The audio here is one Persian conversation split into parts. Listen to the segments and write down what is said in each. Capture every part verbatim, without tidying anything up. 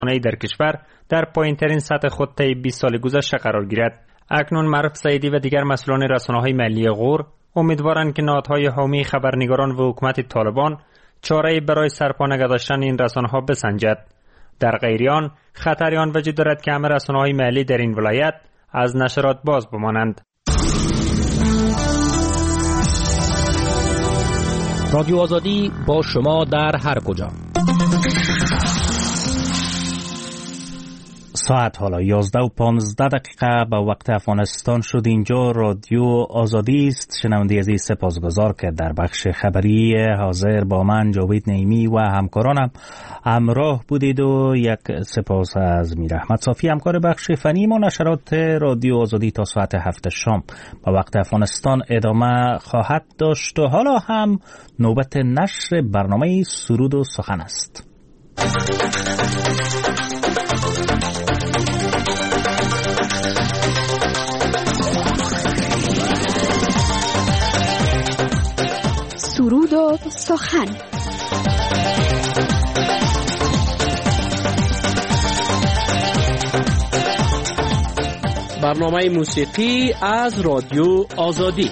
در کشور در پایین‌ترین سطح خود طی بیست سال گذشته قرار گیرد. اکنون معروف سعیدی و دیگر مسئولان رسانه‌های ملی غور امیدوارند که نهادهای حامی خبرنگاران و حکومت طالبان چاره‌ای برای سرپا نگذاشتن این رسانه‌ها بسنجد. در غیر آن خطری آن وجود دارد که همه رسانه‌های ملی در این ولایت از نشرات باز بمانند. رادیو آزادی با شما در هر کجا. ساعت حالا یازده و پانزده دقیقه به وقت افغانستان شد. اینجا رادیو آزادی است. شنونده عزیز سپاسگزار که در بخش خبری حاضر با من جاوید نعیمی و همکارانم همراه بودید و یک سپاس از میر احمد صافی همکار بخش فنی ما. نشرات رادیو آزادی تا ساعت هفت شام به وقت افغانستان ادامه خواهد داشت و حالا هم نوبت نشر برنامه سرود و سخن است. سرود و سخن. برنامه موسیقی از رادیو آزادی.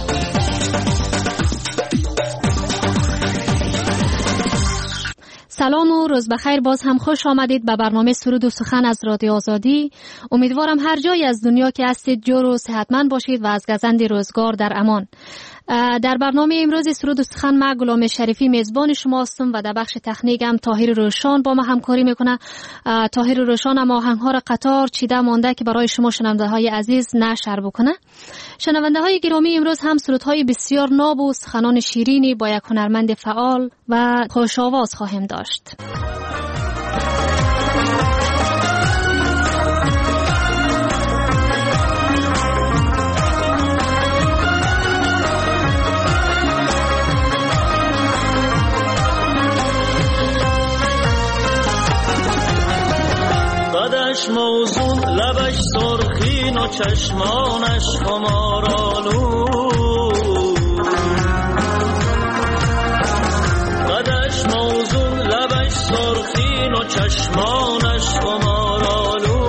سلام و روز بخیر. باز هم خوش آمدید به برنامه سرود و سخن از رادیو آزادی. امیدوارم هر جای از دنیا که هستید جور و صحتمند باشید و از گزند روزگار در امان. در برنامه امروز سرود و سخن من غلام شریفی میزبان شما هستم و در بخش تکنیکم طاهر روشان با ما همکاری میکنه. طاهر روشان هم آهنگ‌ها را قطار چیده مانده که برای شما شنونده‌های عزیز نشر بکنه. شنونده‌های گرامی، امروز هم سرودهای بسیار ناب و سخنان شیرینی با یک هنرمند فعال و خوش آواز خواهیم داشت. قدش موزون لبش سرخین و چشمانش خمارالو، قدش موزون لبش سرخین و چشمانش خمارالو،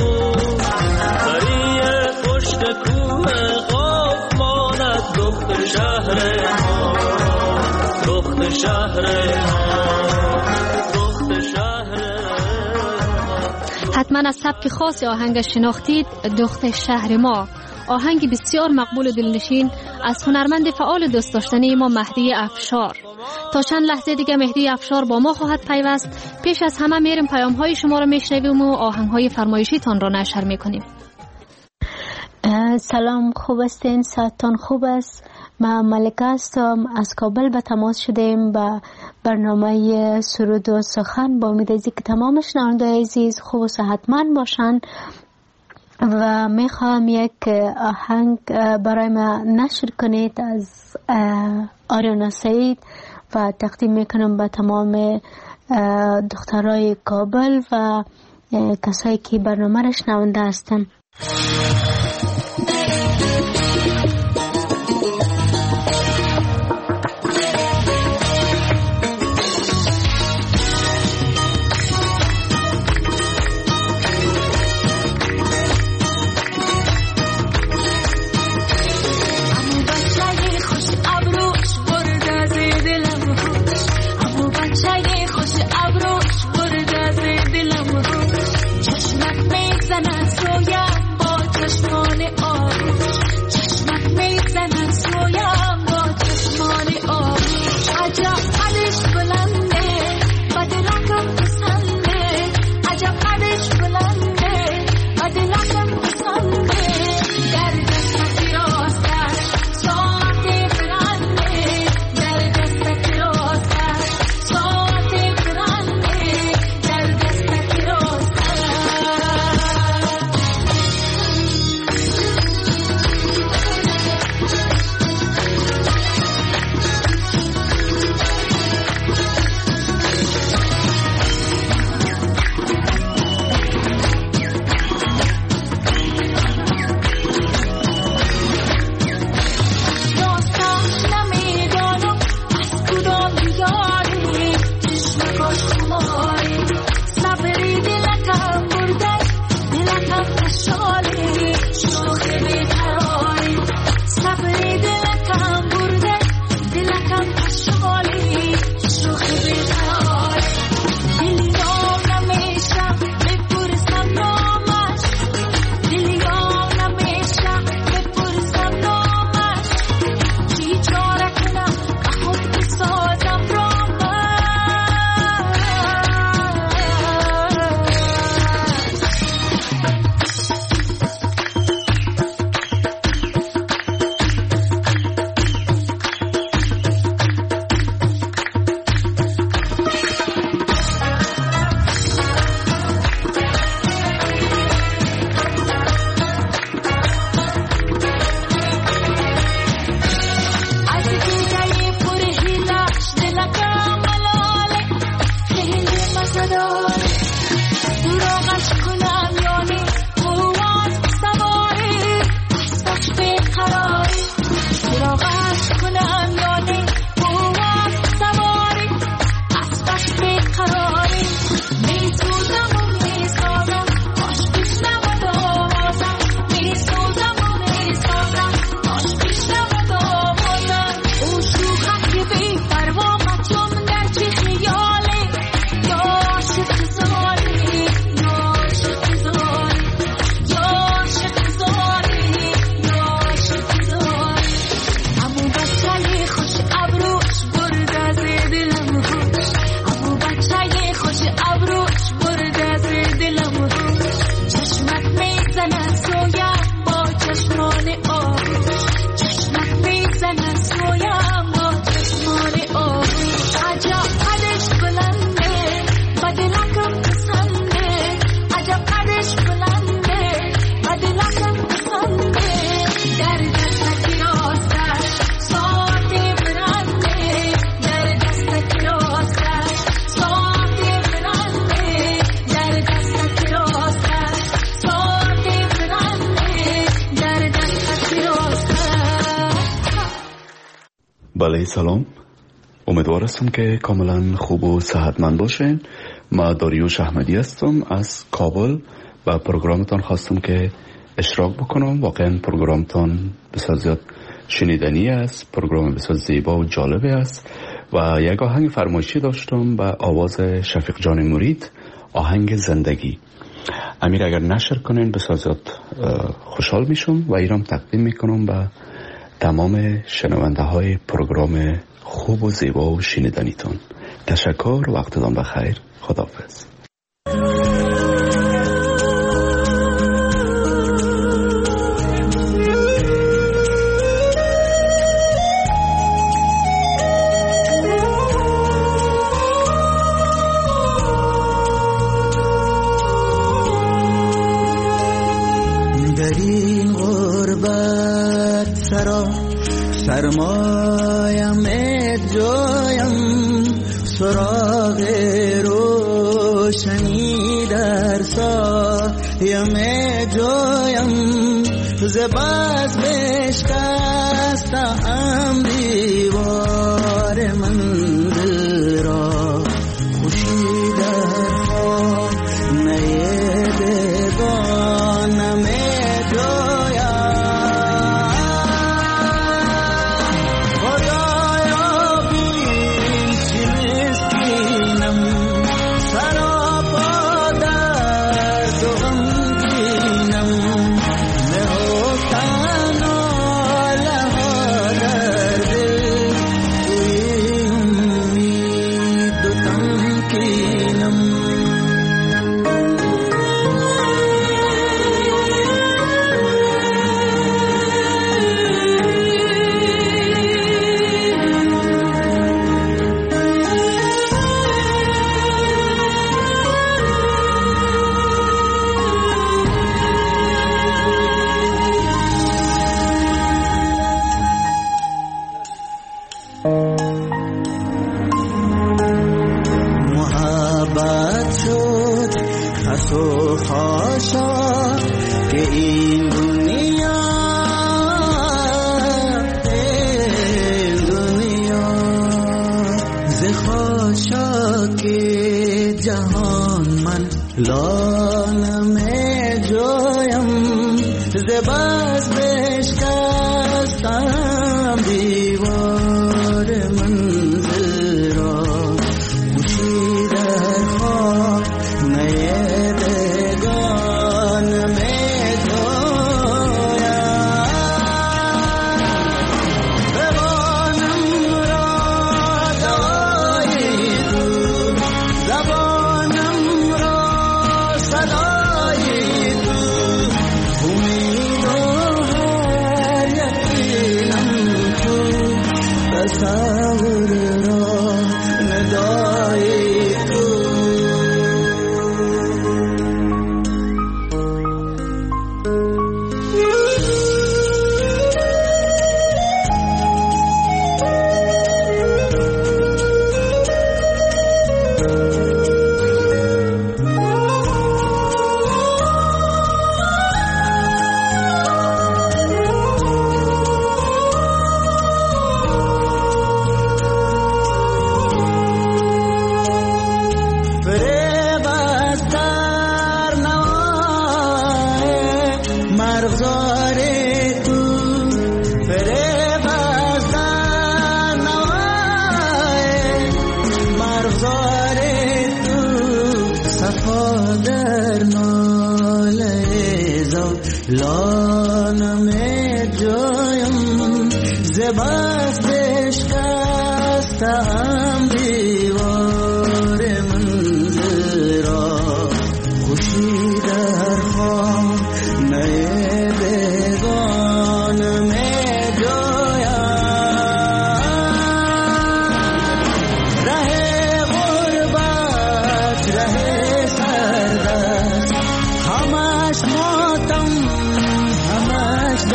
دریه پشت کوه قاف ماند دخت شهر ما، دخت شهر ما، دخت شهر. حتما از سبک خاص آهنگ شناختید، دخت شهر ما. آهنگ بسیار مقبول و دلنشین از هنرمند فعال دوست داشتنی ما مهدی افشار. تا چند لحظه دیگه مهدی افشار با ما خواهد پیوست. پیش از همه میریم پیام های شما رو میشنویم و آهنگ های فرمایشی تان را نشر میکنیم. سلام، خوب هستین؟ ساعتان خوب است؟ من ملکه هستم، از کابل به تماس شدیم با برنامه سرود و سخن. با امید که تمام شنوندگان عزیز خوب و صحتمند باشن و میخوام یک آهنگ برای ما نشر کنید از آریانا سعید و تقدیم میکنم به تمام دخترای کابل و کسایی که برنامه را شنونده هستن. چشمک میزند سویم با چشم بله سلام، امیدوار هستم که کاملا خوب و صحتمند باشین. ما داریوش احمدی هستم از کابل و پروگرامتان خواستم که اشتراک بکنم. واقعا پروگرامتان بسیار زیاد شنیدنی است، پروگرام بسیار زیبا و جالبه است و یک آهنگ فرمایشی داشتم با آواز شفیق جان مرید، آهنگ زندگی. امیر اگر نشر کنین بسیار زیاد خوشحال میشم و ایرام تقدیم میکنم به تمام شنونده های پروگرام خوب و زیبا و شنیدنیتون. تشکر، وقتتان بخیر، خداحافظ. سرمایم جایم سراغ روشنی در سایم جایم زباز بشکستم دیوار منزل را خوشی در خانه بگانم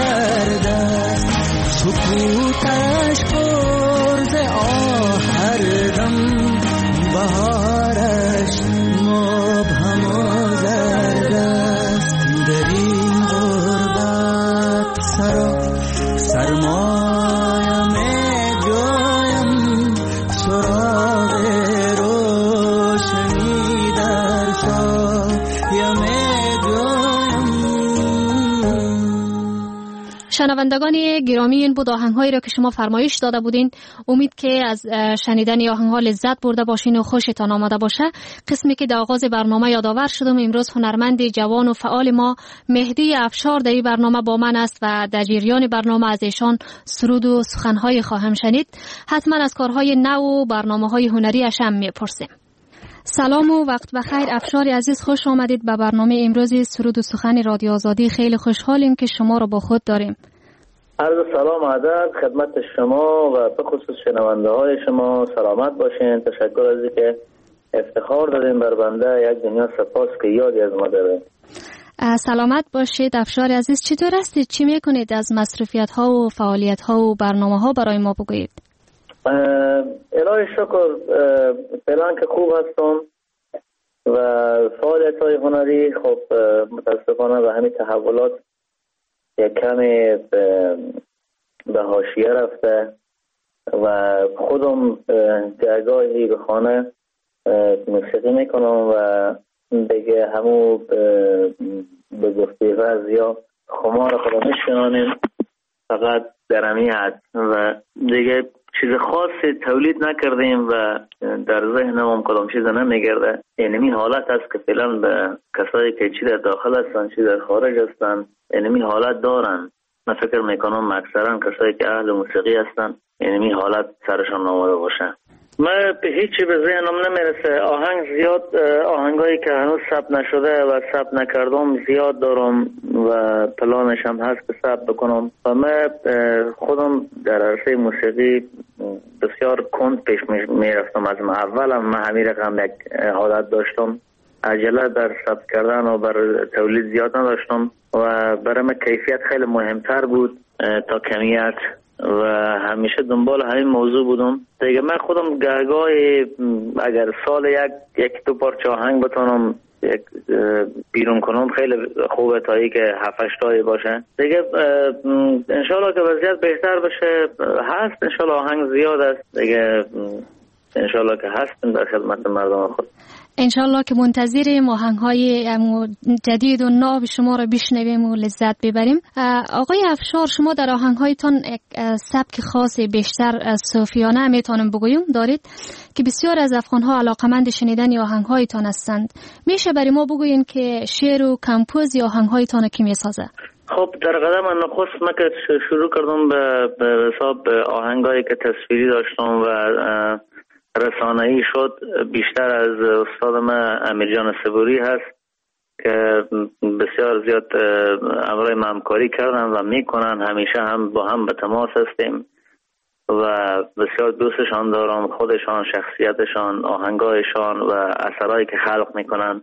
سکوتش پرز آهر شنوندگان گرامی، این بود آهنگ‌هایی را که شما فرمایش داده بودین. امید که از شنیدن آهنگ‌ها لذت برده باشین و خوشتان آمده باشه. قسمی که در آغاز برنامه یادآور شدم، امروز هنرمند جوان و فعال ما مهدی افشار در این برنامه با من است و در جریان برنامه از ایشان سرود و سخن‌های خواهم شنید. حتما از کارهای نو و برنامه‌های هنری اش هم می‌پرسیم. سلام و وقت بخیر افشار عزیز، خوش آمدید به برنامه امروز سرود و سخن رادیو آزادی. خیلی خوشحالیم که شما را با خود داریم. عرض سلام ادب خدمت شما و به خصوص شنونده های شما. سلامت باشین. تشکر از اینکه افتخار دادین بر بنده. یک دنیا سپاس که یادی از ما داره. سلامت باشید افشار عزیز. چطور هستید؟ چی میکنید؟ از مصروفیت ها و فعالیت ها و برنامه ها برای ما بگویید. الهی شکر، فعلا که خوب هستم و فعالیت های هنری خب متاسفانه به همین تحولات یک کمی به حاشیه رفته و خودم جایگاهی به خانه موسیقی میکنم و دیگه همو به گفته فرض یا خمار خدا میشنانیم فقط درمی هست و دیگه چیز خاصی تولید نکردیم و در ذهنم کدام چیز نمیگرده. اینمی حالت است که فعلا به کسایی که چی در داخل هستن چی در خارج هستن اینمی حالت دارن. من فکر میکنم اکثرا کسایی که اهل موسیقی هستن اینمی حالت سرشان آمده باشه. من به هیچی به ذهنم نمیرسه. آهنگ زیاد، آهنگایی که هنوز ثبت نشده و ثبت نکردم زیاد دارم و پلانش هم هست که ثبت بکنم و من خودم در عرصه موسیقی بسیار کند پیش میرفتم. از اولم من همین رقم یک حالت داشتم، عجله در ثبت کردن و بر تولید زیاد نداشتم و برای من کیفیت خیلی مهمتر بود تا کمیت و همیشه دنبال همین موضوع بودم. دیگه من خودم گهگاهی اگر سال یک یک دو پارچه آهنگ بتونم یک بیرون کنم خیلی خوبه تا ای که هفت هشت تایی باشه. دیگه انشالله که وضعیت بهتر بشه هست. انشالله آهنگ زیاد است دیگه، انشالله که هستیم در خدمت مردم خود. انشالله که منتظر آهنگ‌های جدید و ناب شما را بشنویم و لذت ببریم. آقای افشار، شما در آهنگ‌هایتان سبک خاص بیشتر صوفیانه میتونم بگویم دارید که بسیار از افغان‌ها علاقمند شنیدن آهنگ‌هایتان هستند. میشه برای ما بگوین که شعر و کمپوز آهنگ‌هایتان کی میسازه؟ خب در قدم نخست من که شروع کردم به حساب آهنگایی که تصویری داشتم و رسانه‌ای شد، بیشتر از استاد من امیر جان صبوری هست که بسیار زیاد امرای همکاری کردن و میکنن. همیشه هم با هم به تماس هستیم و بسیار دوستشان دارم، خودشان، شخصیتشان، آهنگایشان و اثرایی که خلق میکنن.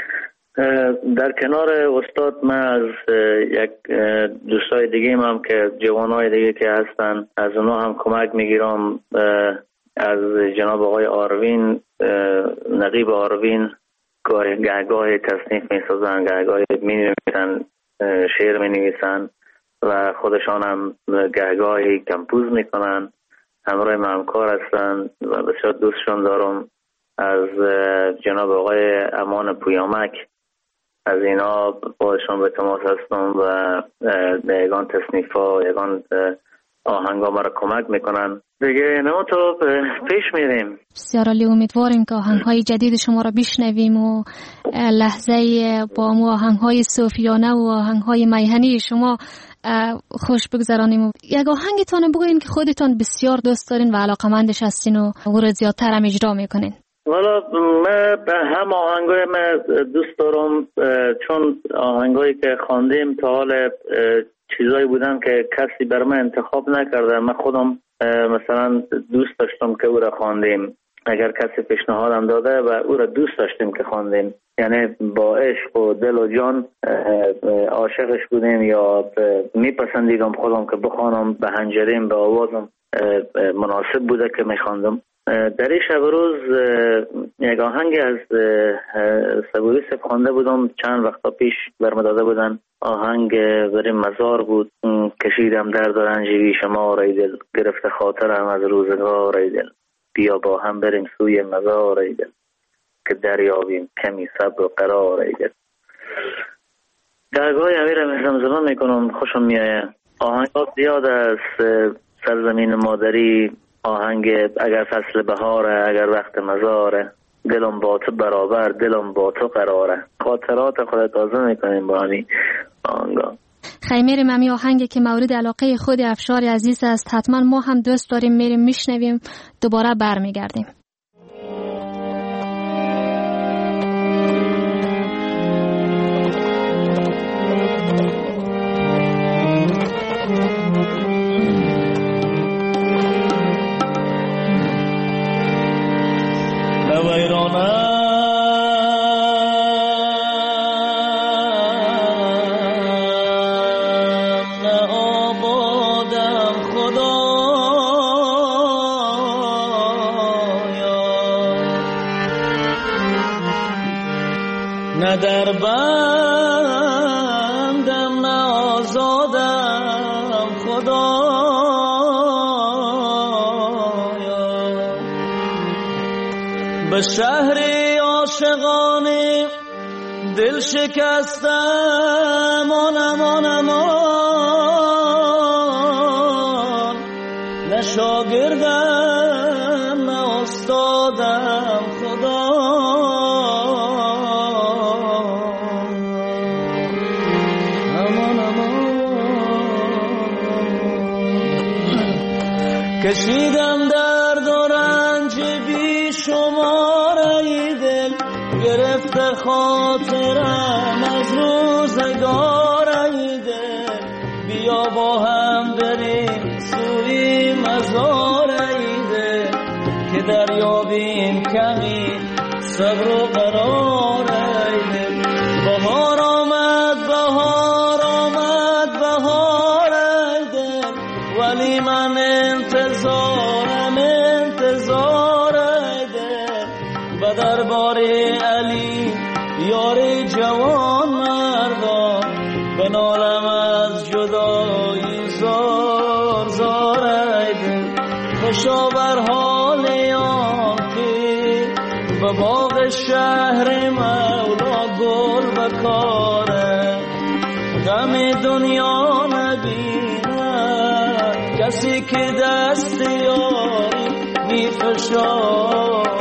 در کنار استاد من از یک دوستای دیگه هم که جوانای دیگه که هستن از اونا هم کمک میگیرم. از جناب آقای آروین، نقیب آروین، گهگاه تصنیف می سازن، گهگاه می نویسن، شعر می نویسن و خودشان هم گهگاهی کمپوز می کنن. همراه من همکار هستن و بسیار دوستشون دارم. از جناب آقای امان پویامک، از اینا باشون به تماس هستم و یگان تصنیف ها، یگان آهنگا مرا کمک میکنن. دیگه نه تو پیش میریم. بسیار عالی. امیدواریم که آهنگ‌های جدید شما را بشنویم و لحظه با مو آهنگ‌های صوفیانه و آهنگ‌های میهنی شما خوش بگذرانیم. و یک آهنگتون بگوین که خودتون بسیار دوست دارین و علاقمندش هستین و او را زیادتر هم اجرا میکنین. والا من به هم آهنگای من دوست دارم، چون آهنگایی که خواندیم تا حال چیزایی بودن که کسی بر من انتخاب نکرده. من خودم مثلا دوست داشتم که او را خواندیم. اگر کسی پیشنهادم داده و او را دوست داشتیم که خواندیم، یعنی با عشق و دل و جان عاشقش بودیم یا میپسندیدم خودم که بخوانم، به هنجریم، به آوازم مناسب بوده که میخواندم. در این شب روز یک آهنگ از صبوری صاحب خوانده بودم، چند وقتا پیش برم داده بودن. آهنگ بریم مزار بود. کشیدم درد و رنج بی شمار ای دل، گرفته خاطرم از روزگار ای دل، بیا با هم بریم سوی مزار ای دل، که دریابیم کمی صبر و قرار ای دل. درگاه امیر زمزمه میکنم، خوشم میایه. آهنگ زیاد از سرزمین مادری، آهنگ اگر فصل بهاره، اگر وقت مزاره، دلم با تو برابر، دلم با تو قراره. خاطرات خود تازه میکنیم با همین آهنگا. خیلی ممی آهنگی که مورد علاقه خود افشار عزیز است، حتما ما هم دوست داریم میریم میشنویم، دوباره برمیگردیم. نه در بندم نه آزادم خدایا، به شهری عاشقانه دل شکستم آنم آنم آن، نه شاگردم نه استادم خدا، کشیدم درد و رنج بی شمار ای دل، گرفته خاطرم از روزگار ای دل، بیا با هم بریم سوی مزار ای دل، که دریابیم کمی صبر و قرار ای دل. بهار آمد بهار آمد بهار ای دل، ولی من انتظارم انتظار ده، به دربار علی یار جوان مردان، به نالم از جدایی زار زار ده. خوشا بر حال آن که به باغ شهر مولا گل بکاره، غم دنیا نبیند کسی که دست یاری می فشار.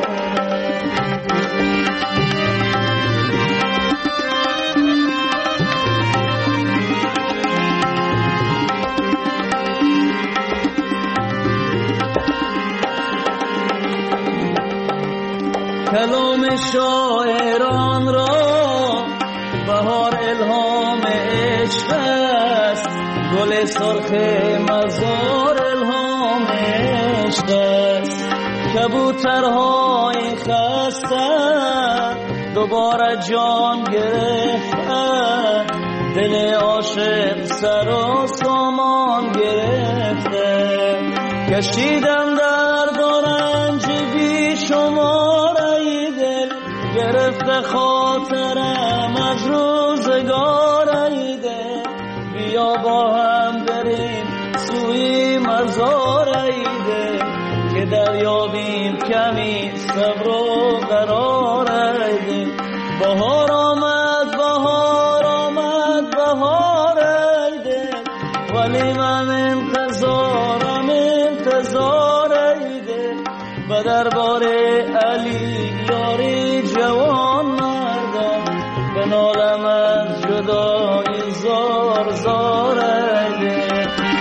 کلام شاعران را بهار الهام عشق است، گل سرخ مزار الهام عشق است. کبوترهای خسته دوباره جان گرفته، دل عاشق سر و سامان گرفته. کشیدم درد و رنج بی شمار ای دل، گرفته خاطرم از روزگار ای دل، بیا با هم بریم سوی مزار ای دل، که دریابیم کمی صبر و قرار ای دل. بهار آمد بهار آمد بهار ای دل، ولی من انتظارم انتظار ای دل، به دربار علی یاری جوان مردم، به نالم از جدایی زار زار ای دل.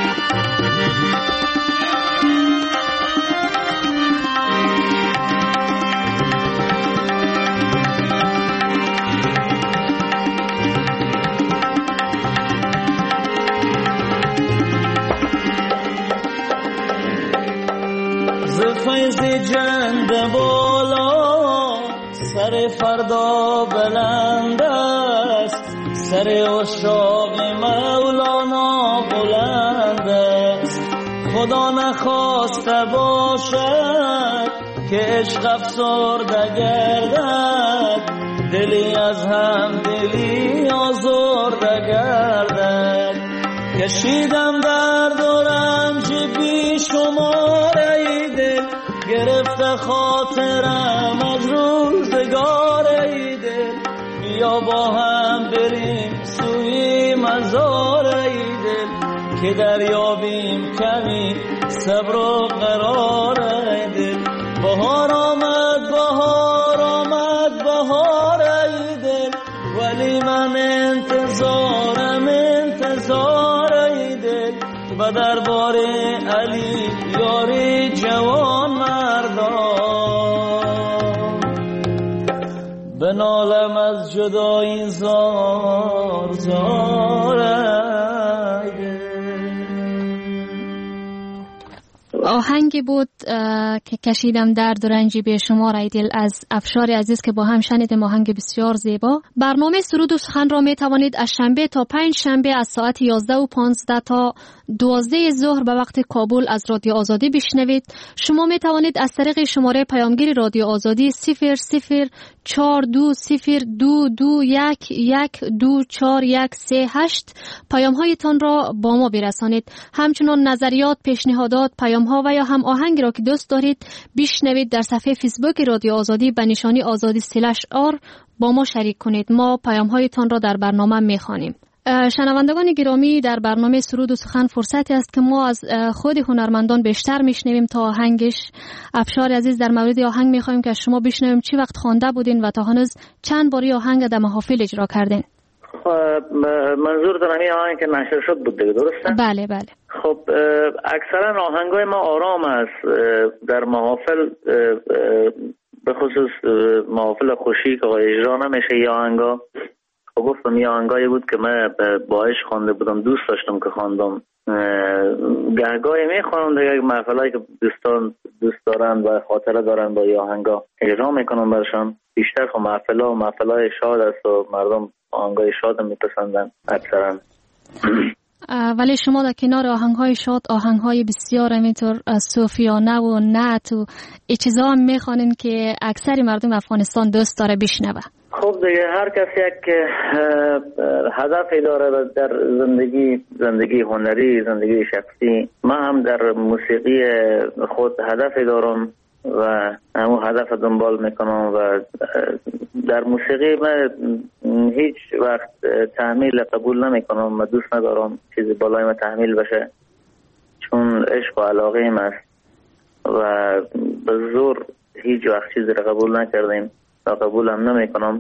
فیض جند بالا سر فردا بلند است، سر عشاق مولانا بلند است. خدا نخواسته باشد که عشق افسرده گردد، دلی از هم دلی آزرده گردد. کشیدم درد و رنج بی شمار ای دل، گرفته خاطرم از روزگار ای دل، بیا بیا با هم بریم سوی مزار ای دل که دریابیم کمی صبر و قرار ای دل. بهار آمد بهار آمد بهار ای دل ولی من انتظارم انتظار ای دل و دربار علی یاری جوان مردان بنالم از جدایی زار زار ای دل. آهنگی بود که کشیدم درد و رنجی به شما ای دل از افشار عزیز که با هم شنیدیم. آهنگ بسیار زیبا. برنامه سرود و سخن را می توانید از شنبه تا پنج شنبه از ساعت یازده و پانزده تا دوازده ظهر به وقت کابل از رادیو آزادی بشنوید. شما می توانید از طریق شماره پیامگیر رادیو آزادی صفر صفر چهار دو صفر دو دو یک یک دو چهار یک سه هشت پیام هایتان را با ما برسانید. همچنان نظریات، پیشنهادات، پیام ها و یا هم آهنگی را که دوست دارید بشنوید در صفحه فیسبوک رادیو آزادی به نشانی آزادی سلش آر با ما شریک کنید. ما پیام هایتان را در برنامه میخوانیم. شنوندگان گرامی، در برنامه سرود و سخن فرصتی است که ما از خود هنرمندان بیشتر میشنویم تا آهنگش. افشار عزیز، در مورد آهنگ میخوایم که شما بشنویم چی وقت خوانده بودین و تا هنوز چند باری آهنگ در محافل اجرا کردین؟ منظور دارم این آهنگ که نشر شد بود دیگه، درسته؟ بله بله. خب اکثرا آهنگای ما آرام است. در محافل به خصوص محافل خوشی که اجرا نمیشه یا آهنگا، خب گفتم یه آهنگایی بود که من با عشق خوانده بودم، دوست داشتم که خواندم. گهگاهی میخوانم دیگه محفلایی که دوستان دوست دارن و خاطره دارن با یه آهنگا اجرا میکنم برشان. بیشتر خب محفلا و محفلای شاد است و مردم آهنگای شاد میپسندن اکثرا. ولی شما در کنار آهنگ‌های شاد آهنگ‌های بسیار همینطور صوفیانه و نعت و این چیزا هم میخوانین که اکثر مردم افغانستان دوست داره بشنوه. خب دیگه هر کسی یک هدفی داره در زندگی، زندگی هنری، زندگی شخصی. من هم در موسیقی خود هدفی دارم و همون هدف دنبال میکنم و در موسیقی من هیچ وقت تحمیل قبول نمیکنم. من دوست ندارم چیزی بالای من تحمیل بشه، چون عشق و علاقه ایم است و به زور هیچ وقت چیزی را قبول نکردیم و قبول هم نمیکنم.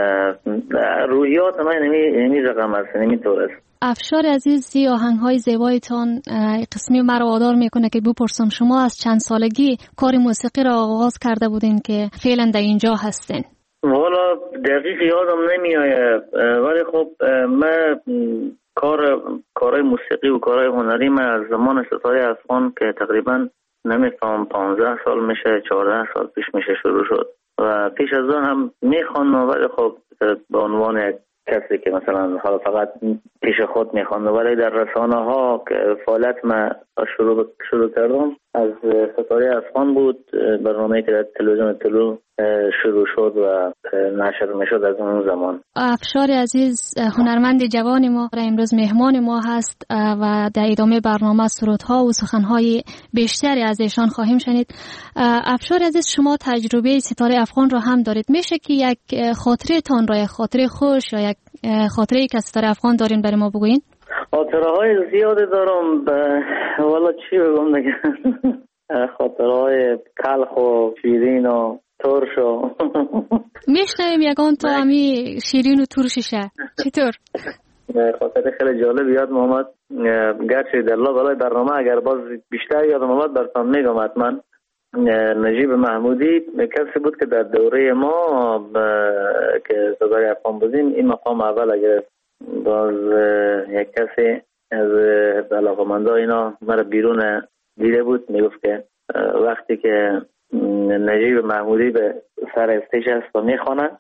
روحیات من نمی رقم است، نمی طور است. افشار عزیز، ی آهنگ‌های زیبایتان قسمی مرا وادار میکنه که بپرسم شما از چند سالگی کار موسیقی را آغاز کرده بودین که فعلا در اینجا هستین؟ والا دقیق یادم نمیآید، ولی خب من کار کارهای موسیقی و کارهای هنری من از زمان ستاره افغان که تقریبا نمیفهم پانزده سال میشه، چهارده سال پیش میشه شروع شد و پیش از آن هم میخوانم، ولی خب به عنوان یک کسی که مثلا حالا فقط پیش خود میخوانم، ولی در رسانه ها که فعالیت من شروع شروع کردم از ستاره افغان بود. برنامه‌ای که در تلویزیون طلوع شروع شد و نشر میشد از اون زمان. افشار عزیز هنرمند جوان ما امروز مهمان ما هست و در ادامه برنامه سرودها و سخنهای بیشتری از ایشان خواهیم شنید. افشار عزیز، شما تجربه ستاره افغان را هم دارید، میشه که یک خاطره تان را، یک خاطره خوش یا یک خاطره که ستاره افغان دارین برای ما بگوین؟ خاطره های زیاده دارم، والا چی بگم دیگه. خاطره های تلخ و شیرین و ترش و میشنویم یگان تا همی شیرین و ترششه. چطور؟ خاطره خیلی جالب یاد محمد، گرچه در الله بالای برنامه اگر باز بیشتر یاد محمد برتان میگم حتما. نجیب محمودی کسی بود که در دوره ما که ستاره افغان بودیم این مقام اول گرفت. باز یک کسی از علاقمندا اینا مرا بیرون دیده بود، میگفت که وقتی که نجیب محمودی به سر استیج هست و میخوانه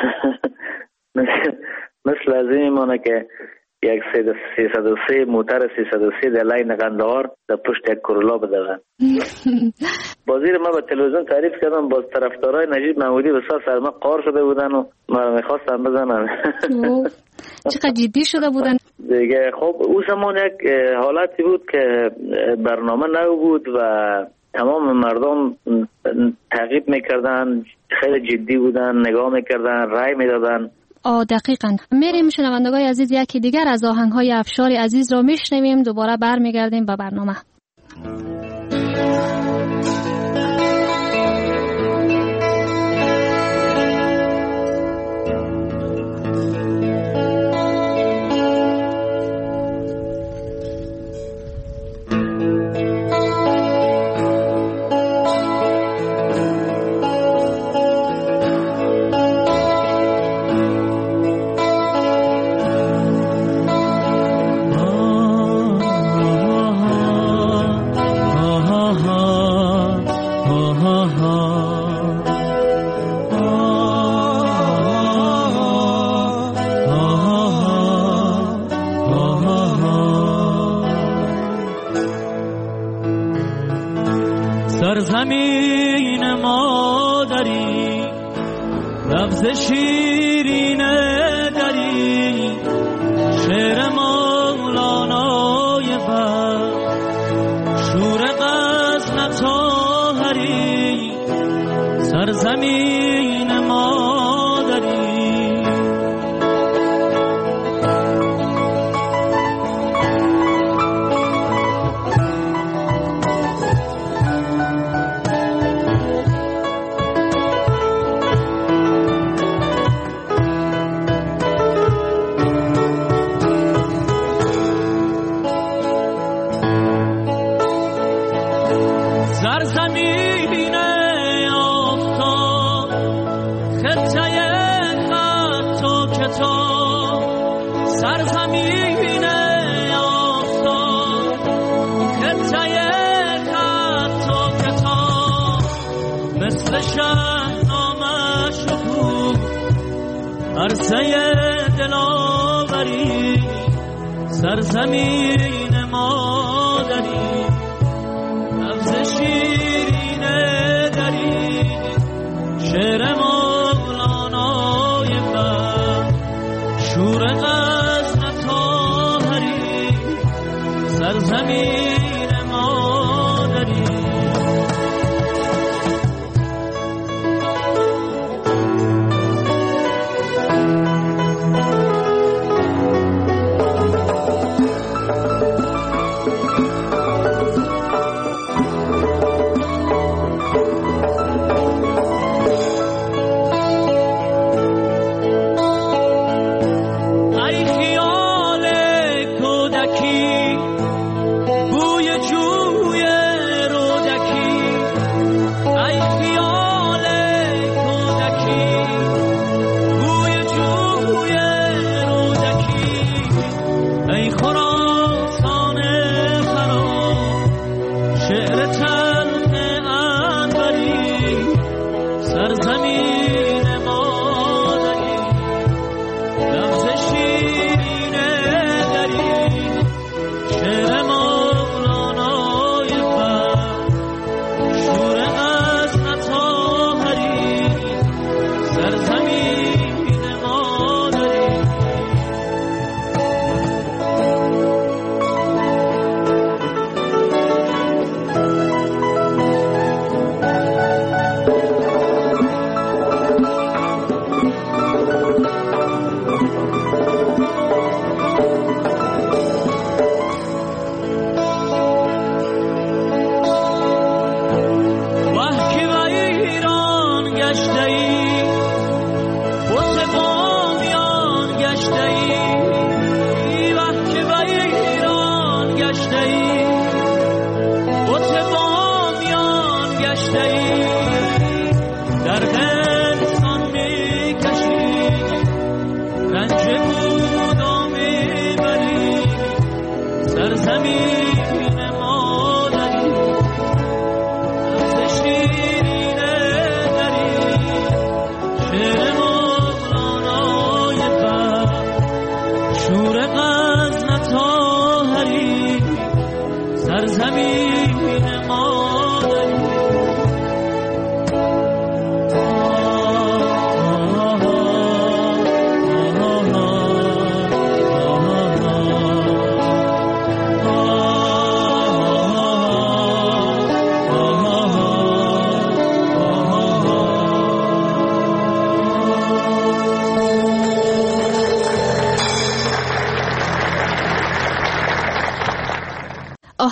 مثل از این میمانه که یک سیصد و سه موتر سیصد و سه در لین قندهار در پشت یک کرولا بدهن. بازی رو من به تلویزیون تعریف کردم، باز طرفدارای نجیب محمودی بسیار سرما قار شده بودن و من میخواستم بزنن. چقدر جدی شده بودن دیگه. خب او زمان یک حالتی بود که برنامه نو بود و تمام مردم تعقیب میکردن، خیلی جدی بودن، نگاه میکردن، رای میدادن آه دقیقاً. میریم شنوندگان عزیز یکی دیگر از آهنگ‌های افشار عزیز را میشنویم، دوباره برمیگردیم به برنامه. سرزمین مادری لفظ شیرین دری شعر مولانای بر شور غزل طاهری سرزمین مادری سرزمین آفتاب خطه خط و کتاب سرزمین آفتاب خطه خط و کتاب مثل شهنامه شکوه عرصه دلاوری سرزمین مادری شیرین دری شعر مولانای بر شور غزل طاهری سرزمین مادری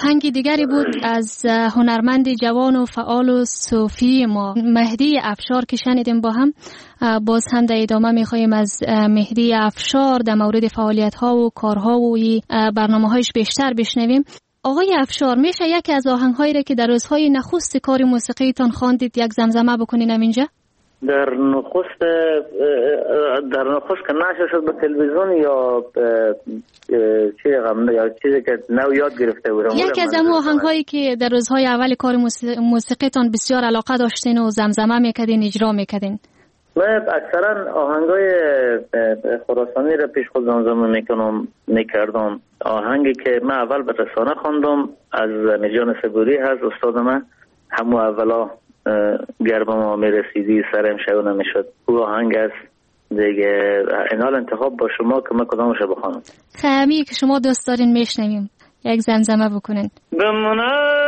آهنگ دیگری بود از هنرمند جوان و فعال و صوفی ما مهدی افشار که شنیدیم با هم. باز هم در ادامه میخوایم از مهدی افشار در مورد فعالیت ها و کارها و برنامه هایش بیشتر بشنویم. آقای افشار، میشه یکی از آهنگ هایی را که در روزهای نخست کار موسیقی تان خواندید یک زمزمه بکنین اینجا؟ در نخست در نخست که نشر شد به تلویزیون یا چی غم یا چیزی که نو یاد گرفته بودم؟ یکی از اون آهنگ هایی که در روزهای اول کار موسیقی تان بسیار علاقه داشتین و زمزمه میکردین، اجرا میکردین. من اکثرا آهنگای خراسانی را پیش خود زمزمه میکنم میکردم. آهنگی که من اول به رسانه خواندم از میجان صبوری هست استاد من، همو اولا گربه ما میرسیدی سرم شو نمیشد، او آهنگ است دیگه. اینال انتخاب با شما که من کدامش بخوانم. خیلی که شما دوست دارین میشنویم، یک زمزمه بکنین. بمونه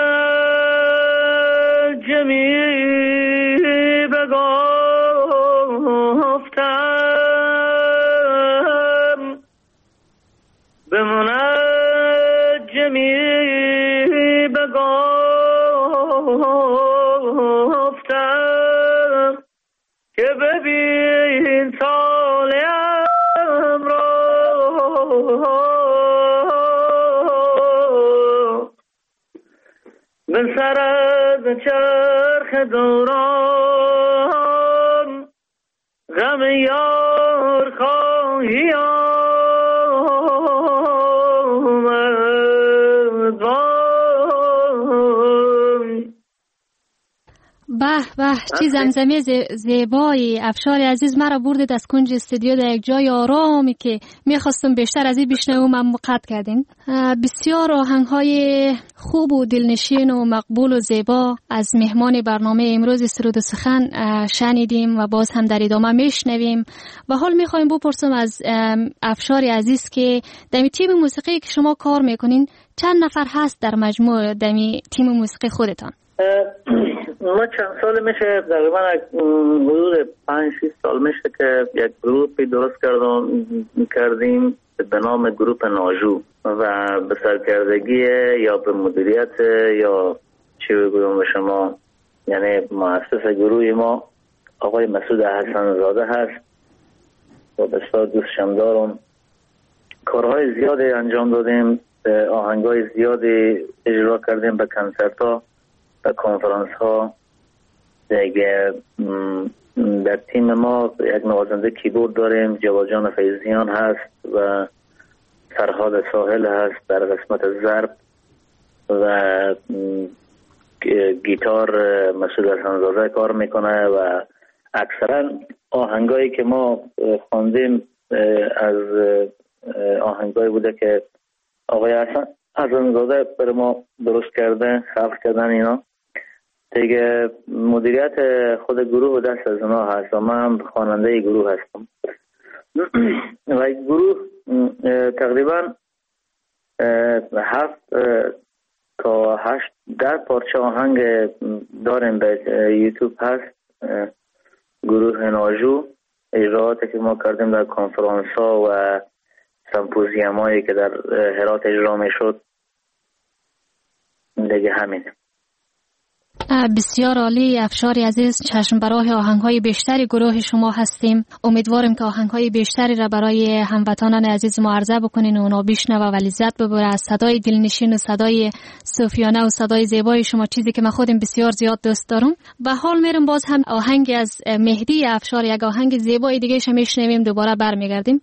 جمی بگفتم، بمونه جمی بگفتم که ببین سالم را به سر از چرخ دوران غم یار خواهی به به چی زمزمه زیبایی. افشار عزیز مرا بردید از کنج استودیو در یک جای آرامی که میخواستم بیشتر از این بشنوم، اما قطع کردین. بسیار آهنگ‌های خوب و دلنشین و مقبول و زیبا از مهمان برنامه امروز سرود و سخن شنیدیم و باز هم در ادامه میشنویم. و حال میخوایم بپرسم از افشار عزیز که در تیم موسیقی که شما کار میکنین چند نفر هست در مجموع در تیم موسیقی خودتان؟ ما چند سال میشه، تقریبا حدود پنج شش سال میشه که یک گروپی درست کردم کردیم به نام گروپ ناجو و به سرکردگی یا به مدیریت یا چی بگویم به شما، یعنی مؤسس گروه ما آقای مسعود حسن زاده هست و بسیار دوستشم دارم. کارهای زیادی انجام دادیم، آهنگای زیادی اجرا کردیم به کنسرت ها و کنفرانس ها دیگه. در تیم ما یک نوازنده کیبورد داریم، جواد جان فیضیان هست و فرهاد ساحل هست در قسمت ضرب و گیتار مسعود حسن‌زاده کار میکنه و اکثرا آهنگایی که ما خواندیم از آهنگایی بوده که آقای حسن‌زاده بر ما درست کرده، خلق کردن اینا دیگه. مدیریت خود گروه دست از اونا هست و من خواننده گروه هستم و گروه تقریبا هفت تا هشت ده پارچه آهنگ داریم به یوتیوب هست. گروه ناجو اجراعاتی که ما کردیم در کنفرانس ها و سمپوزیوم هایی که در هرات اجرا می شد دیگه همین. بسیار عالی. افشار عزیز، چشم برای آهنگ‌های بیشتری گروه شما هستیم. امیدواریم که آهنگ‌های بیشتری را برای هموطنان عزیز ما عرضه بکنین و اونا بشنوه و لذت ببره از صدای دلنشین و صدای صوفیانه و صدای زیبای شما، چیزی که من خودم بسیار زیاد دوست دارم. به حال میرم باز هم آهنگ از مهدی افشار، یک آهنگ زیبای دیگه شما میشنویم، دوباره برمیگردیم.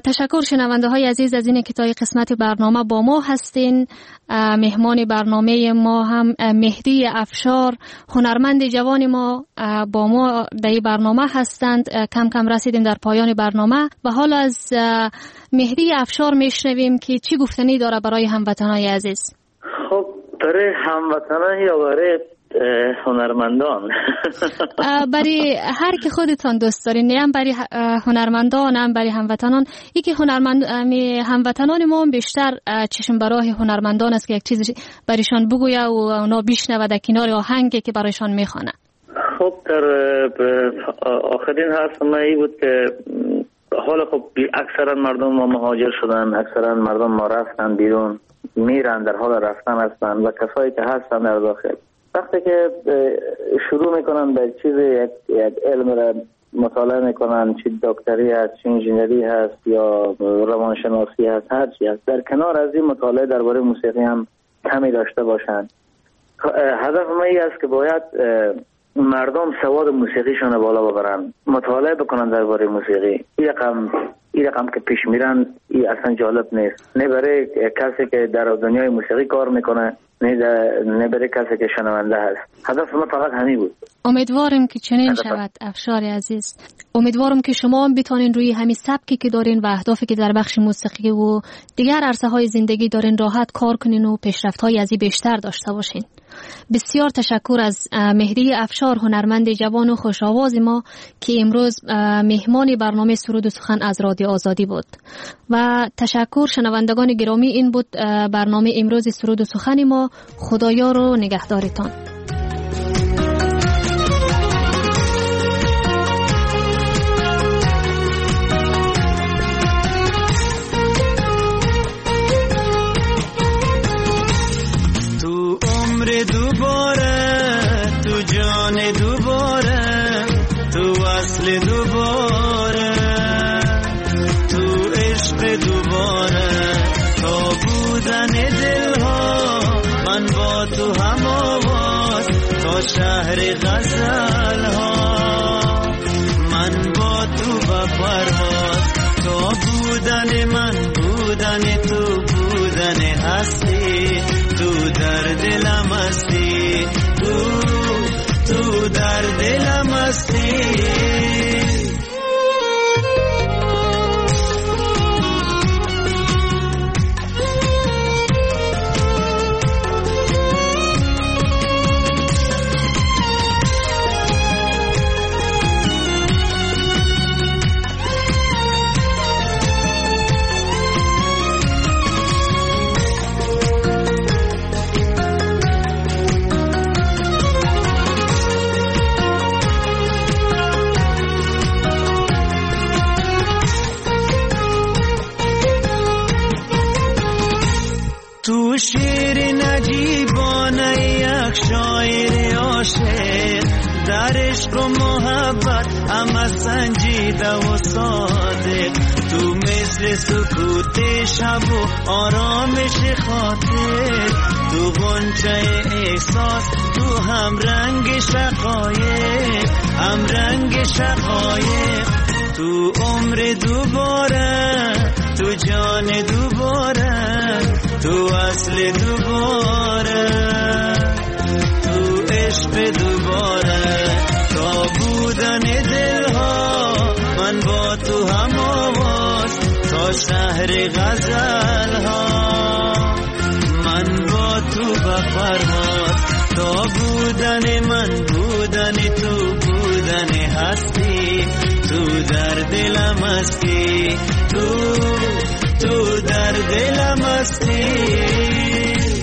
تشکر شنونده های عزیز از این که تا قسمت برنامه با ما هستین. مهمان برنامه ما هم مهدی افشار، هنرمند جوان ما با ما در این برنامه هستند. کم کم رسیدیم در پایان برنامه و حالا از مهدی افشار میشنویم که چی گفتنی داره برای هموطنهای عزیز. خب برای هموطنان یا برای هنرمندان؟ برای هر که خودتان دوست دارین، نه هم برای هنرمندان هم برای هموطنان. یکی هنرمند هموطنان ما هم بیشتر چشم برای هنرمندان است که یک چیزی برایشان بگویه و اونا بشنوه در کنار آهنگی که برایشان میخوانه. خب در آخرین حرف من این بود که حالا خب اکثرا مردم ما مهاجر شدن، اکثرا مردم ما رفتن بیرون، میرن در حال رفتن هستن و کسایی که هستن در داخل وقتی که شروع میکنن به چیز یک, یک علم را مطالعه میکنن، چی دکتری هست، چی انجینری هست یا روانشناسی هست، هر چی هست، در کنار از این مطالعه درباره موسیقی هم کمی داشته باشن. هدف من این است که باید مردم سواد موسیقیشون بالا ببرن، مطالعه بکنن درباره موسیقی. این رقم این رقم که پیش میرن این اصلا جالب نیست، نه برای کسی که در دنیای موسیقی کار میکنه، نه برای کسی که شنونده هست. هدف ما فقط همین بود. امیدوارم که چنین شود افشار عزیز. امیدوارم که شما هم بتونین روی همین سبکی که دارین و اهدافی که در بخش موسیقی و دیگر عرصه های زندگی دارین راحت کار کنین و پیشرفت های از این بیشتر داشته باشین. بسیار تشکر از مهدی افشار، هنرمند جوان و خوش آواز ما که امروز مهمان برنامه سرود و سخن از رادیو آزادی بود. و تشکر شنوندگان گرامی، این بود برنامه امروز سرود و سخن ما. خدایار و نگهدارتان. دوباره تو جان دوباره تو وصل دوباره تو عشق دوباره تا بودن دلها من با تو هم آواز تا شهر غزل ها من با تو با پرواز تا بودن من بودن تو بودن هستی تو در دلم هستی تو تو در دلم هستی. تو شیر نجیبانه یک شاعر عاشق در عشق و محبت اما سنجیده و صادق تو مثل سکوت شب و آرامش خاطر تو غنچه احساس تو هم رنگ شقایق هم رنگ شقایق تو عمر دوباره تو جان دوباره تو اصل دوباره تو عشق دوباره تا بودن دلها من با تو هم آواز تا شهر غزل ها من با تو با پرواز تا بودن من بودن تو بودن هستی تو در دلم هستی تو تو در دلم هستی.